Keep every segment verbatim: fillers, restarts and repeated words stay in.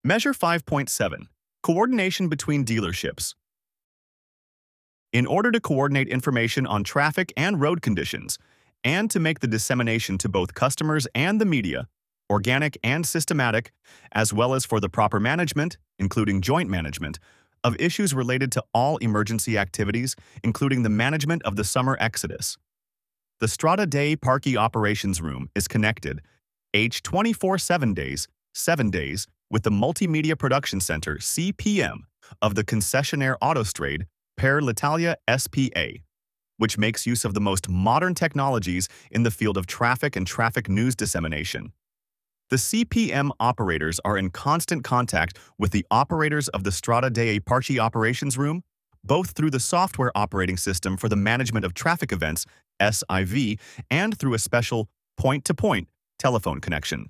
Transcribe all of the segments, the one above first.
Measure five point seven. Coordination between dealerships. In order to coordinate information on traffic and road conditions, and to make the dissemination to both customers and the media, organic and systematic, as well as for the proper management, including joint management, of issues related to all emergency activities, including the management of the summer exodus. The Strada dei Parchi Operations Room is connected, H twenty-four seven days, seven days, with the Multimedia Production Center, C P M, of the concessionaire Autostrade per l'Italia S P A, which makes use of the most modern technologies in the field of traffic and traffic news dissemination. The C P M operators are in constant contact with the operators of the Strada dei Parchi Operations Room, both through the software operating system for the management of traffic events, S I V, and through a special point-to-point telephone connection.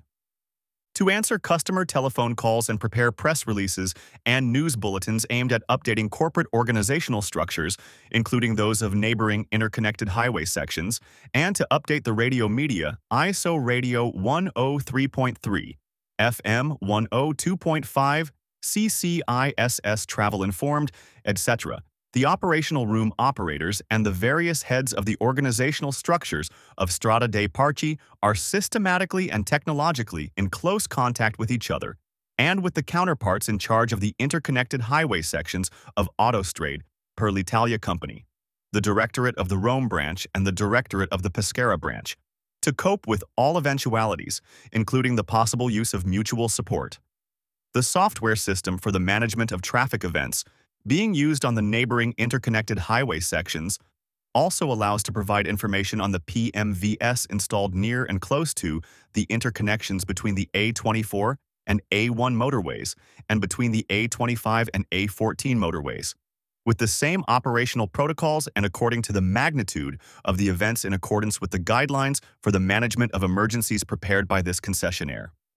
To answer customer telephone calls and prepare press releases and news bulletins aimed at updating corporate organizational structures, including those of neighboring interconnected highway sections, and to update the radio media, I S O Radio one oh three point three, F M one oh two point five, C C I S S Travel Informed, et cetera, the operational room operators and the various heads of the organizational structures of Strada dei Parchi are systematically and technologically in close contact with each other and with the counterparts in charge of the interconnected highway sections of Autostrade per l'Italia Company, the Directorate of the Rome branch and the Directorate of the Pescara branch, to cope with all eventualities, including the possible use of mutual support. The software system for the management of traffic events, being used on the neighboring interconnected highway sections, also allows to provide information on the P M V S installed near and close to the interconnections between the A twenty-four and A one motorways and between the A twenty-five and A fourteen motorways, with the same operational protocols and according to the magnitude of the events in accordance with the guidelines for the management of emergencies prepared by this concessionaire.